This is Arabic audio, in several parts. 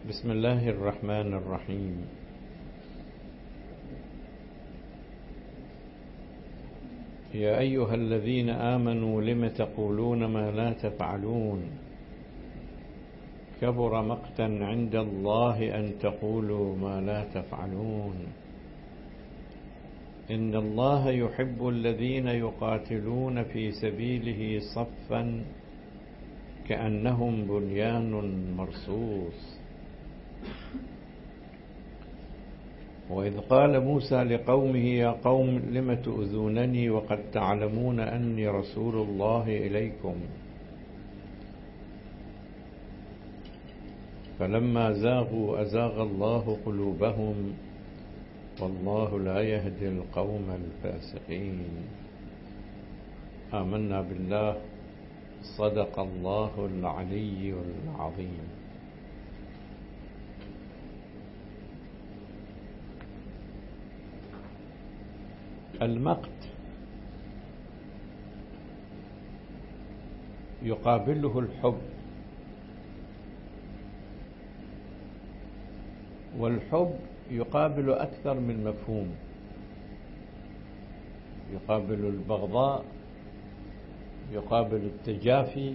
بسم الله الرحمن الرحيم. يا أيها الذين آمنوا لم تقولون ما لا تفعلون كبر مقتا عند الله أن تقولوا ما لا تفعلون إن الله يحب الذين يقاتلون في سبيله صفا كأنهم بنيان مرصوص. وإذ قال موسى لقومه يا قوم لم تؤذونني وقد تعلمون أني رسول الله إليكم فلما زاغوا أزاغ الله قلوبهم والله لا يهدي القوم الفاسقين. آمنا بالله صدق الله العلي العظيم. المقت يقابله الحب، والحب يقابل أكثر من مفهوم، يقابل البغضاء، يقابل التجافي،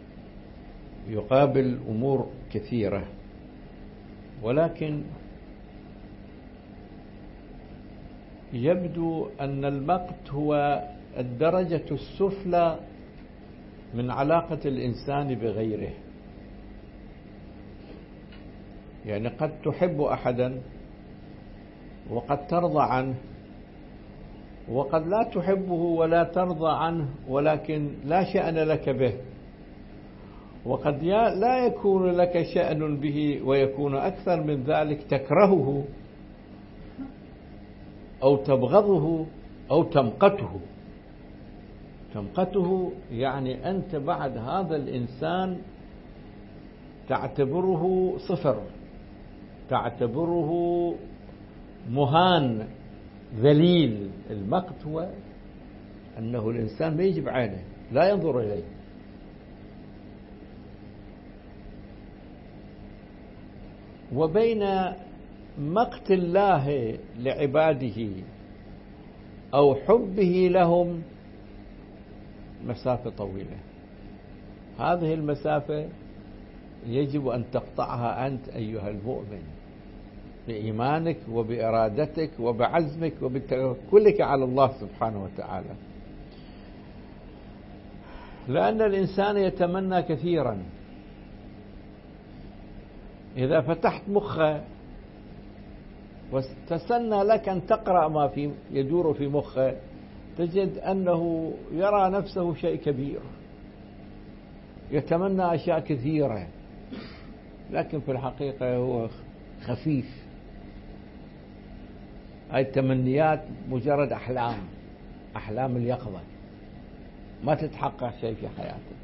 يقابل أمور كثيرة، ولكن يبدو أن المقت هو الدرجة السفلى من علاقة الإنسان بغيره. يعني قد تحب أحدا وقد ترضى عنه، وقد لا تحبه ولا ترضى عنه ولكن لا شأن لك به، وقد لا يكون لك شأن به ويكون أكثر من ذلك تكرهه أو تبغضه أو تمقته. تمقته يعني أنت بعد هذا الإنسان تعتبره صفر، تعتبره مهان ذليل. المقت هو أنه الإنسان ما يجب عينه، لا ينظر إليه. وبين مقت الله لعباده أو حبه لهم مسافة طويلة. هذه المسافة يجب أن تقطعها أنت أيها المؤمن بإيمانك وبإرادتك وبعزمك وبتوكلك على الله سبحانه وتعالى، لأن الإنسان يتمنى كثيرا. إذا فتحت مخه وتسنى لك أن تقرأ ما يدور في مخه تجد أنه يرى نفسه شيء كبير، يتمنى أشياء كثيرة، لكن في الحقيقة هو خفيف. هاي التمنيات مجرد أحلام اليقظة، ما تتحقق شيء في حياته.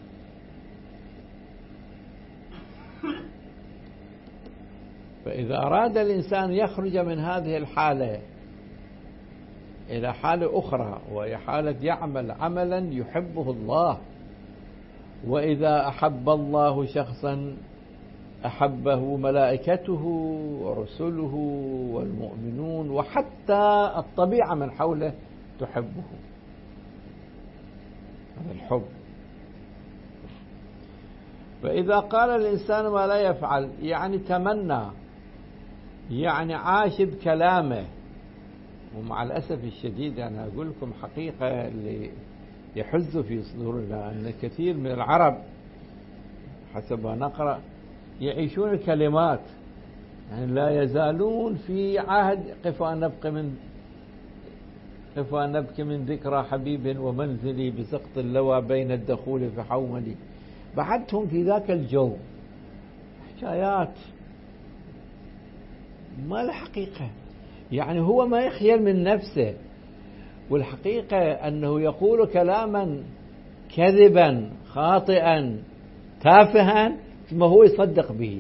فإذا أراد الإنسان يخرج من هذه الحالة إلى حالة أخرى، وهي حالة يعمل عملا يحبه الله، وإذا أحب الله شخصا أحبه ملائكته ورسله والمؤمنون وحتى الطبيعة من حوله تحبه. هذا الحب. فإذا قال الإنسان ما لا يفعل يعني تمنى، يعني عاش بكلامه. ومع الأسف الشديد أنا أقول لكم حقيقة اللي يحز في صدورنا أن كثير من العرب حسب ما نقرأ يعيشون الكلمات، يعني لا يزالون في عهد قفا نبكي من ذكرى حبيب ومنزلي بسقط اللوى بين الدخول في حوملي. بعدهم في ذاك الجو حكايات ما الحقيقة، يعني هو ما يخيل من نفسه، والحقيقة أنه يقول كلاما كذبا خاطئا تافها ثم هو يصدق به،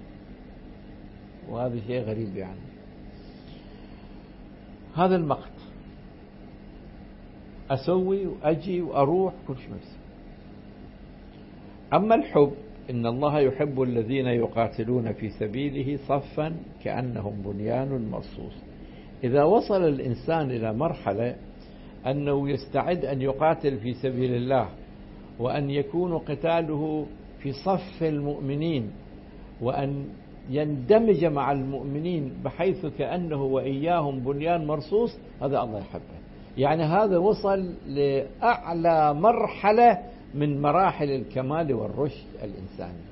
وهذا شيء غريب. يعني هذا المقت، أسوي وأجي وأروح كل شيء نفسه. أما الحب إن الله يحب الذين يقاتلون في سبيله صفا كأنهم بنيان مرصوص. إذا وصل الإنسان إلى مرحلة أنه يستعد أن يقاتل في سبيل الله، وأن يكون قتاله في صف المؤمنين، وأن يندمج مع المؤمنين بحيث كأنه وإياهم بنيان مرصوص، هذا الله يحبه. يعني هذا وصل لأعلى مرحلة من مراحل الكمال والرشد الإنساني.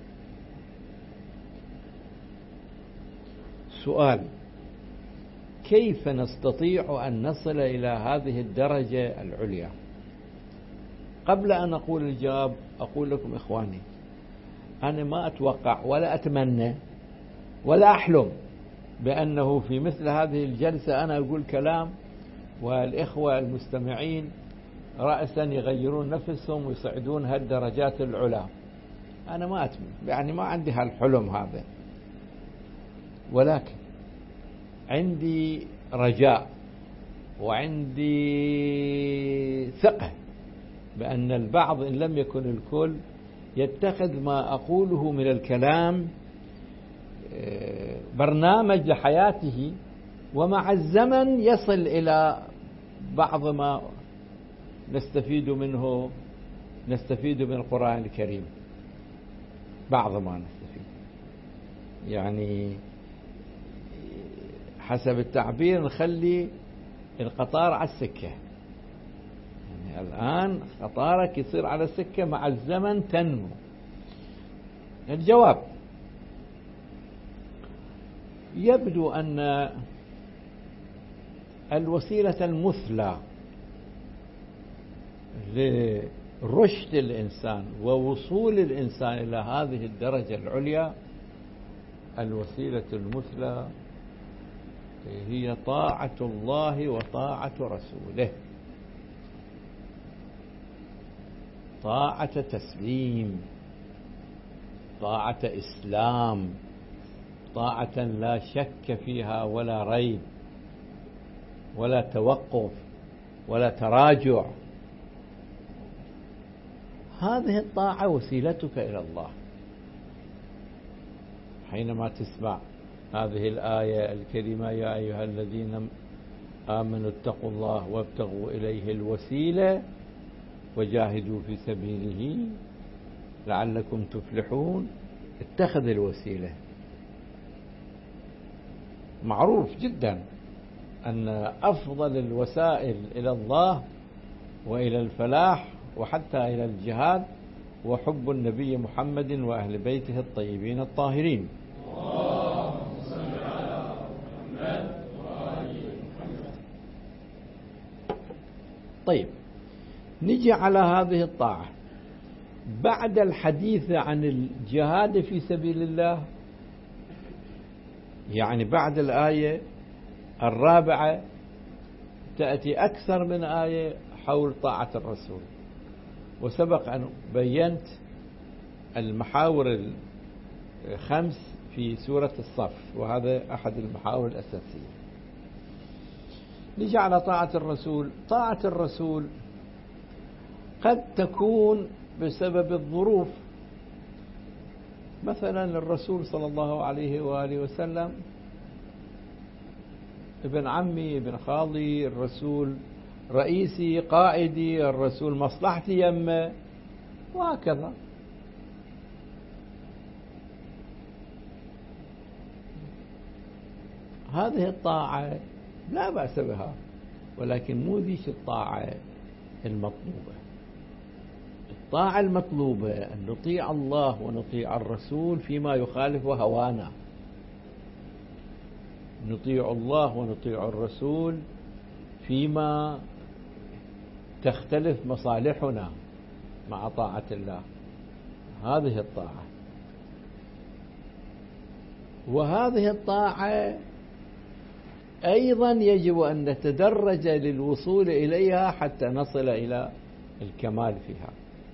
سؤال: كيف نستطيع أن نصل إلى هذه الدرجة العليا؟ قبل أن أقول الجواب أقول لكم إخواني، أنا ما أتوقع ولا أتمنى ولا أحلم بأنه في مثل هذه الجلسة أنا أقول كلام والإخوة المستمعين رأسا يغيرون نفسهم ويصعدون هالدرجات العلا. أنا ما أتمنى، يعني ما عندي هالحلم هذا، ولكن عندي رجاء وعندي ثقة بأن البعض إن لم يكن الكل يتخذ ما أقوله من الكلام برنامج لحياته، ومع الزمن يصل إلى بعض ما نستفيد من القرآن الكريم. بعض ما نستفيد، يعني حسب التعبير نخلي القطار على السكة. يعني الآن قطارك يصير على السكة، مع الزمن تنمو. الجواب: يبدو أن الوسيلة المثلى لرشد الإنسان ووصول الإنسان إلى هذه الدرجة العليا، الوسيلة المثلى هي طاعة الله وطاعة رسوله، طاعة تسليم، طاعة إسلام، طاعة لا شك فيها ولا ريب ولا توقف ولا تراجع. هذه الطاعة وسيلتك إلى الله. حينما تسمع هذه الآية الكريمة: يا أيها الذين آمنوا اتقوا الله وابتغوا إليه الوسيلة وجاهدوا في سبيله لعلكم تفلحون، اتخذ الوسيلة. معروف جدا أن أفضل الوسائل إلى الله وإلى الفلاح وحتى إلى الجهاد وحب النبي محمد وأهل بيته الطيبين الطاهرين. طيب، نجي على هذه الطاعة بعد الحديث عن الجهاد في سبيل الله، يعني بعد الآية الرابعة تأتي أكثر من آية حول طاعة الرسول. وسبق أن بينت المحاور الخمس في سورة الصف، وهذا أحد المحاور الأساسية. نجي على طاعة الرسول. طاعة الرسول قد تكون بسبب الظروف. مثلا الرسول صلى الله عليه وآله وسلم ابن عمي، ابن خالي، الرسول رئيسي، قائدي، الرسول مصلحتي يمه، وهكذا. هذه الطاعة لا بأس بها، ولكن مو ذيك الطاعة المطلوبة. الطاعة المطلوبة أن نطيع الله ونطيع الرسول فيما يخالف هوانا، نطيع الله ونطيع الرسول فيما تختلف مصالحنا مع طاعة الله. هذه الطاعة، وهذه الطاعة أيضا يجب أن نتدرج للوصول إليها حتى نصل إلى الكمال فيها.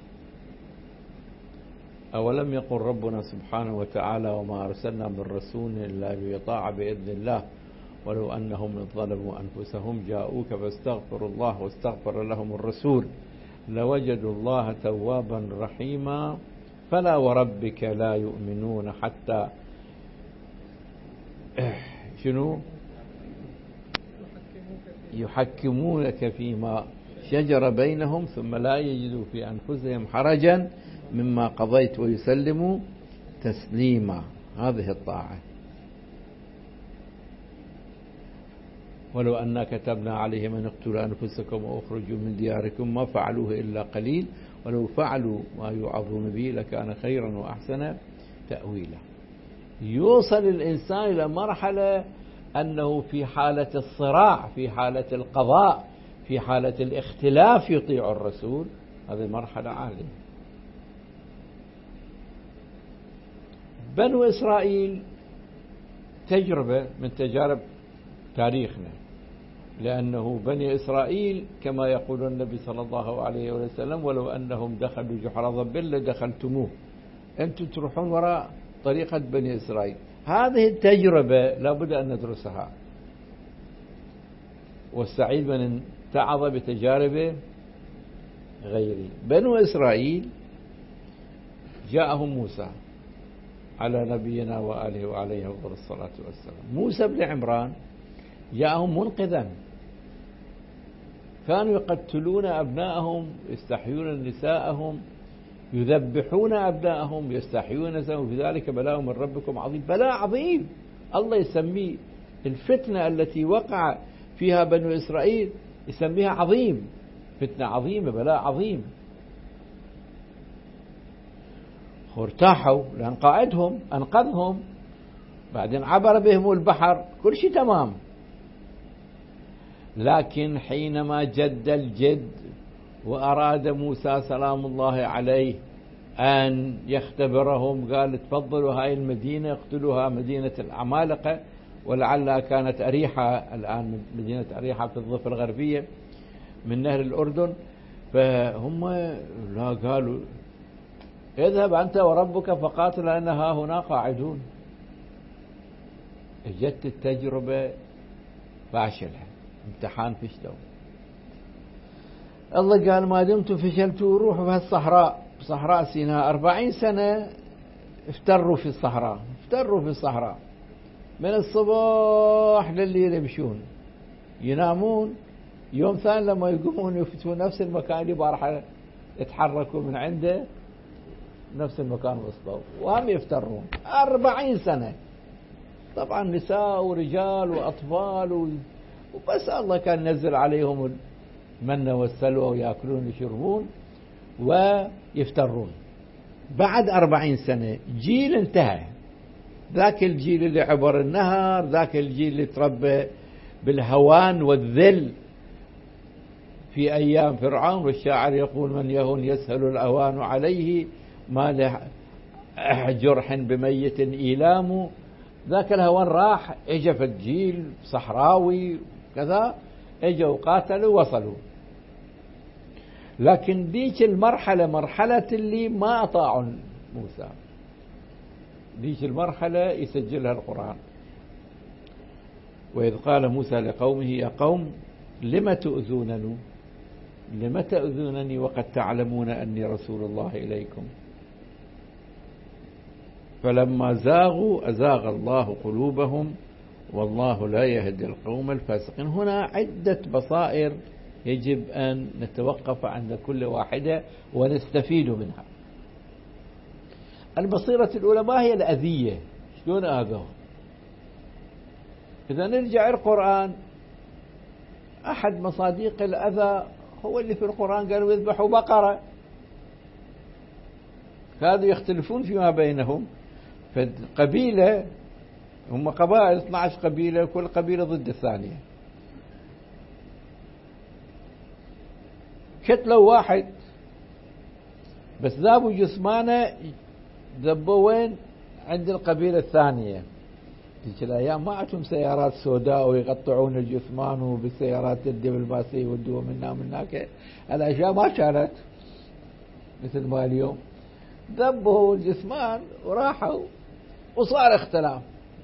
أولم يقل ربنا سبحانه وتعالى: وما أرسلنا من رسول إلا ليطاع بإذن الله ولو أنهم إذ ظلموا أنفسهم جاءوك فاستغفروا الله واستغفر لهم الرسول لوجدوا الله توابا رحيما فلا وربك لا يؤمنون حتى شنو يحكمونك فيما شجر بينهم ثم لا يجدوا في أنفسهم حرجا مما قضيت ويسلموا تسليما. هذه الطاعة. ولو أننا كتبنا عليهم أن اقتلوا أنفسكم وأخرجوا من دياركم ما فعلوه إلا قليل ولو فعلوا ما يوعظون به لكان خيرا وأحسن تأويلا. يوصل الإنسان إلى مرحلة أنه في حالة الصراع، في حالة القضاء، في حالة الاختلاف يطيع الرسول. هذه مرحلة عالية. بنو إسرائيل تجربة من تجارب تاريخنا، لأنه بني إسرائيل كما يقول النبي صلى الله عليه وسلم ولو أنهم دخلوا جحر ضب لدخلتموه. أنتم تروحون وراء طريقة بني إسرائيل. هذه التجربة لابد أن ندرسها، والسعيد من اتعظ بتجارب غيره. بنو إسرائيل جاءهم موسى على نبينا وآله وعليه أفضل الصلاة والسلام. موسى بن عمران جاءهم منقذا، كانوا يقتلون أبناءهم، يستحيون نساءهم، يذبحون أبناءهم، يستحيون نساءهم، في ذلك بلاء من ربكم عظيم. بلاء عظيم الله يسميه الفتنة التي وقع فيها بنو إسرائيل، يسميها عظيم، فتنة عظيمة، بلاء عظيم. وارتاحوا لأن قائدهم أنقذهم، بعدين عبر بهم البحر، كل شيء تمام. لكن حينما جد الجد وأراد موسى سلام الله عليه أن يختبرهم، قال تفضلوا هاي المدينة اقتلوها، مدينة العمالقة، ولعلها كانت أريحة، الآن مدينة أريحة في الضفة الغربية من نهر الأردن. فهم لا، قالوا اذهب أنت وربك فقاتل إنها هنا قاعدون. اجت التجربة فاشلة، امتحان فشلوا. الله قال ما دمتم فشلتوا روحوا في الصحراء، صحراء سيناء. 40 سنة افتروا في الصحراء، افتروا في الصحراء من الصباح لليل، يمشون ينامون، يوم ثاني لما يقومون يفتون نفس المكان اللي بارحة يتحركوا من عنده، نفس المكان وسطهم، وهم يفترون 40 سنة. طبعا نساء ورجال وأطفال وبس الله كان نزل عليهم المن والسلوى ويأكلون ويشربون ويفترون. بعد 40 سنة جيل انتهى، ذاك الجيل اللي عبر النهر، ذاك الجيل اللي تربى بالهوان والذل في أيام فرعون، والشاعر يقول من يهون يسهل الأوان عليه ما له جرح بميت إيلام. ذاك الهوان راح، اجى في الجيل صحراوي كذا، اجوا وقاتلوا وصلوا. لكن ديك المرحلة مرحلة اللي ما أطاعوا موسى، ديك المرحلة يسجلها القرآن. وإذ قال موسى لقومه يا قوم لم تؤذونني، لم تؤذونني وقد تعلمون أني رسول الله إليكم. فلما زاغوا أزاغ الله قلوبهم والله لا يهدي القوم الفاسقين. هنا عدة بصائر يجب أن نتوقف عند كل واحدة ونستفيد منها. البصيرة الأولى ما هي الأذية؟ شلون آذوا؟ إذا نرجع القرآن، أحد مصادق الأذى هو اللي في القرآن قالوا يذبحوا بقرة. كانوا يختلفون فيما بينهم، فالقبيلة هم قبائل 12 قبيلة، كل قبيلة ضد الثانية. كتلوا واحد بس ذابوا جثمانه ذبوا وين؟ عند القبيلة الثانية. تلك الأيام ما عندهم سيارات سوداء ويقطعون الجثمان وبالسيارات الدبلوماسية يودوها منا ومن هناك، الأشياء ما كانت مثل ما اليوم. ذبوا الجثمان وراحوا وصار اختلاف.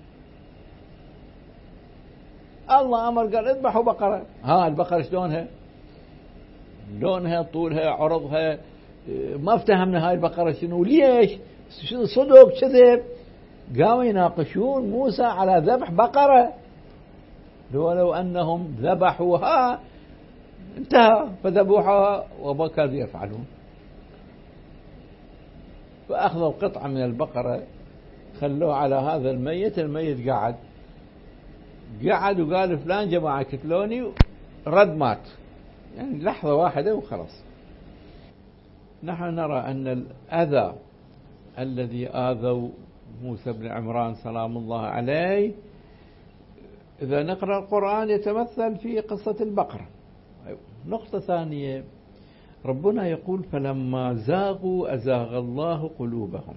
الله أمر قال اذبحوا بقرة. ها البقرة شلونها؟ لونها، طولها، عرضها، ما افتهمنا هاي البقرة شنو، ليش، شنو صدق كذب. قاموا يناقشون موسى على ذبح بقرة، لو أنهم ذبحوها انتهى، فذبوها وما كانوا يفعلون. فأخذوا قطعة من البقرة خلوه على هذا الميت، الميت قعد وقال فلان جماعة كتلوني، رد مات، يعني لحظة واحدة وخلص. نحن نرى أن الأذى الذي آذوا موسى بن عمران سلام الله عليه، إذا نقرأ القرآن يتمثل في قصة البقرة. نقطة ثانية، ربنا يقول فلما زاغوا أزاغ الله قلوبهم،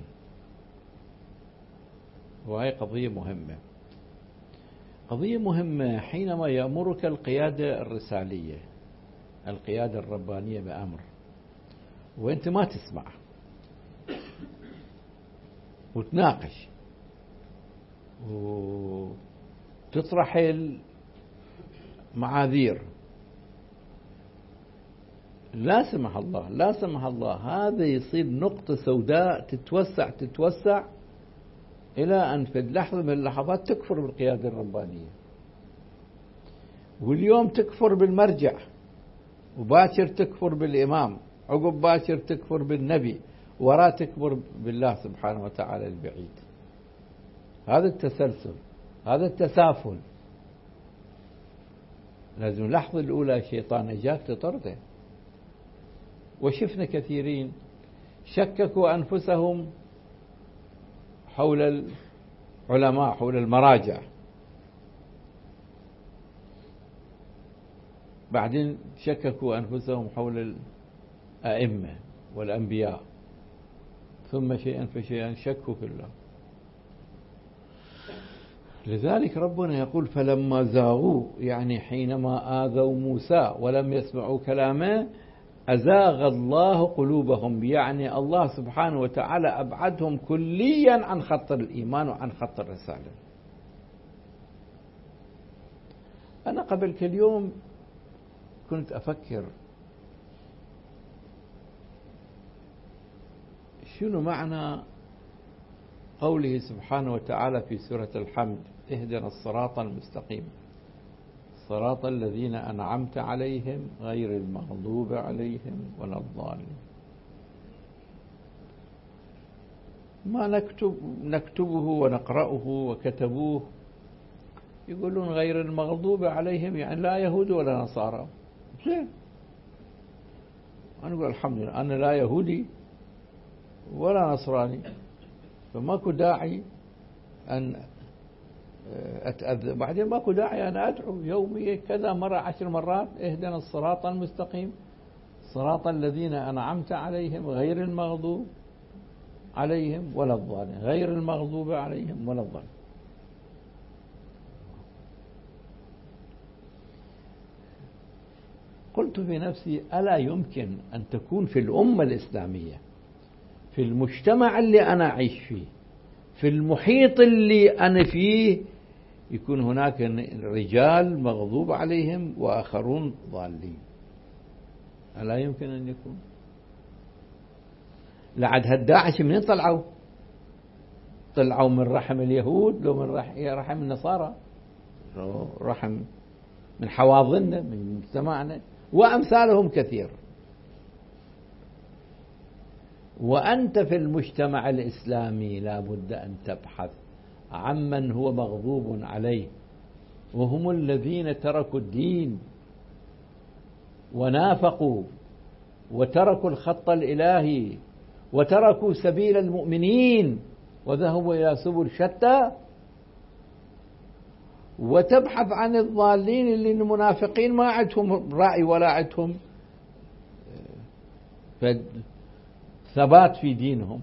وهي قضية مهمة، قضية مهمة حينما يأمرك القيادة الرسالية، القيادة الربانية بأمر، وأنت ما تسمع وتناقش وتطرح المعاذير، لا سمح الله لا سمح الله، هذا يصير نقطة سوداء تتوسع إلى أن في لحظة من اللحظات تكفر بالقيادة الربانية، واليوم تكفر بالمرجع، وباكر تكفر بالإمام، عقب باكر تكفر بالنبي، وراء تكفر بالله سبحانه وتعالى البعيد. هذا التسلسل، هذا التسافل، لازم اللحظة الأولى الشيطان اجاك تطرده. وشفنا كثيرين شككوا أنفسهم حول العلماء، حول المراجع، بعدين شككوا أنفسهم حول الأئمة والأنبياء، ثم شيئا فشيئا شكوا في الله. لذلك ربنا يقول فلما زاغوا، يعني حينما آذوا موسى ولم يسمعوا كلامه، أزاغ الله قلوبهم، يعني الله سبحانه وتعالى أبعدهم كليا عن خط الإيمان وعن خط الرسالة. أنا قبل كل يوم كنت أفكر شنو معنى قوله سبحانه وتعالى في سورة الحمد اهدنا الصراط المستقيم صراط الذين أنعمت عليهم غير المغضوب عليهم ولا الضالين. ما نكتبه ونقرأه وكتبوه يقولون غير المغضوب عليهم، يعني لا يهود ولا نصارى. زين، أنا أقول الحمد لله أنا لا يهودي ولا نصراني، فماكو داعي أن أتأذى. بعدين ماكو داعي أنا أدعو يوميا كذا مرة 10 مرات اهدنا الصراط المستقيم صراط الذين أنعمت عليهم غير المغضوب عليهم ولا الضالين، غير المغضوب عليهم ولا الضالين. قلت في نفسي ألا يمكن أن تكون في الأمة الإسلامية، في المجتمع اللي أنا أعيش فيه، في المحيط اللي أنا فيه، يكون هناك رجال مغضوب عليهم وآخرون ضالين؟ ألا يمكن أن يكون؟ لعد هالداعش منين طلعوا؟ طلعوا من رحم اليهود لو من رحم النصارى، رحم من حواضننا من مجتمعنا، وأمثالهم كثير. وأنت في المجتمع الإسلامي لا بد أن تبحث عمن هو مغضوب عليه، وهم الذين تركوا الدين ونافقوا وتركوا الخط الإلهي وتركوا سبيل المؤمنين وذهبوا إلى سبل شتى، وتبحث عن الضالين اللي المنافقين ما عندهم رأي ولا عندهم ثبات في دينهم.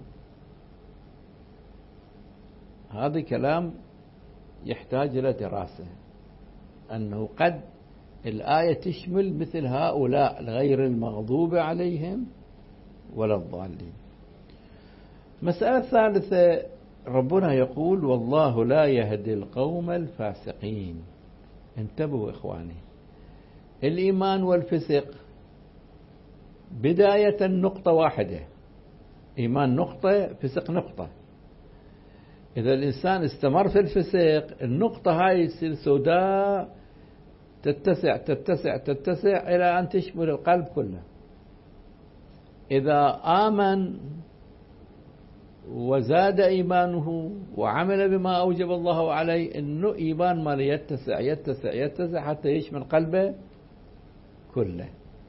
هذا كلام يحتاج إلى دراسة، أنه قد الآية تشمل مثل هؤلاء غير المغضوب عليهم ولا الضالين. مسألة ثالثة، ربنا يقول والله لا يهدي القوم الفاسقين. انتبهوا إخواني، الإيمان والفسق بداية نقطة واحدة، إيمان نقطة، فسق نقطة. إذا الإنسان استمر في الفسق، النقطة هاي تصير سوداء، تتسع تتسع تتسع إلى أن تشمل القلب كله. إذا آمن وزاد إيمانه وعمل بما أوجب الله عليه، إنه إيمان ما يتسع يتسع يتسع حتى يشمل قلبه كله.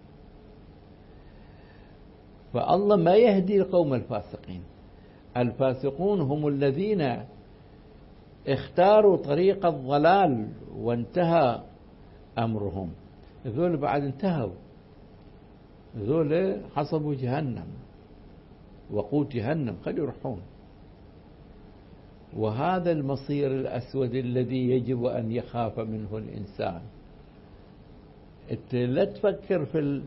فالله ما يهدي القوم الفاسقين. الفاسقون هم الذين اختاروا طريق الضلال وانتهى أمرهم. ذول بعد انتهوا، ذول حصبوا جهنم، وقود جهنم، قد يروحون. وهذا المصير الأسود الذي يجب أن يخاف منه الإنسان. لا تفكر في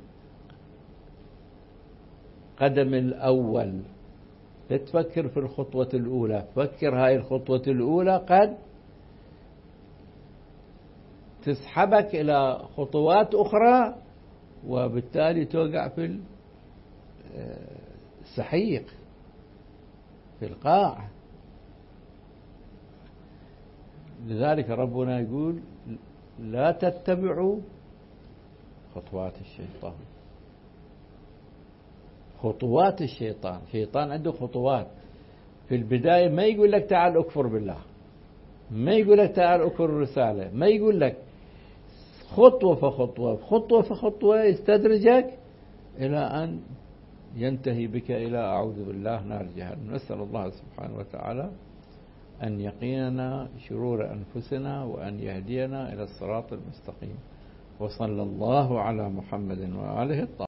القدم الأول، لا تفكر في الخطوة الأولى، فكر هاي الخطوة الأولى قد تسحبك إلى خطوات أخرى، وبالتالي توقع في السحيق، في القاع. لذلك ربنا يقول لا تتبعوا خطوات الشيطان. خطوات الشيطان، الشيطان عنده خطوات. في البداية ما يقول لك تعال أكفر بالله، ما يقول لك تعال أكفر الرسالة، ما يقول لك، خطوة فخطوة خطوة فخطوة يستدرجك إلى أن ينتهي بك إلى أعوذ بالله نار جهنم. نسأل الله سبحانه وتعالى أن يقينا شرور أنفسنا وأن يهدينا إلى الصراط المستقيم. وصلى الله على محمد وآله الطاهرين.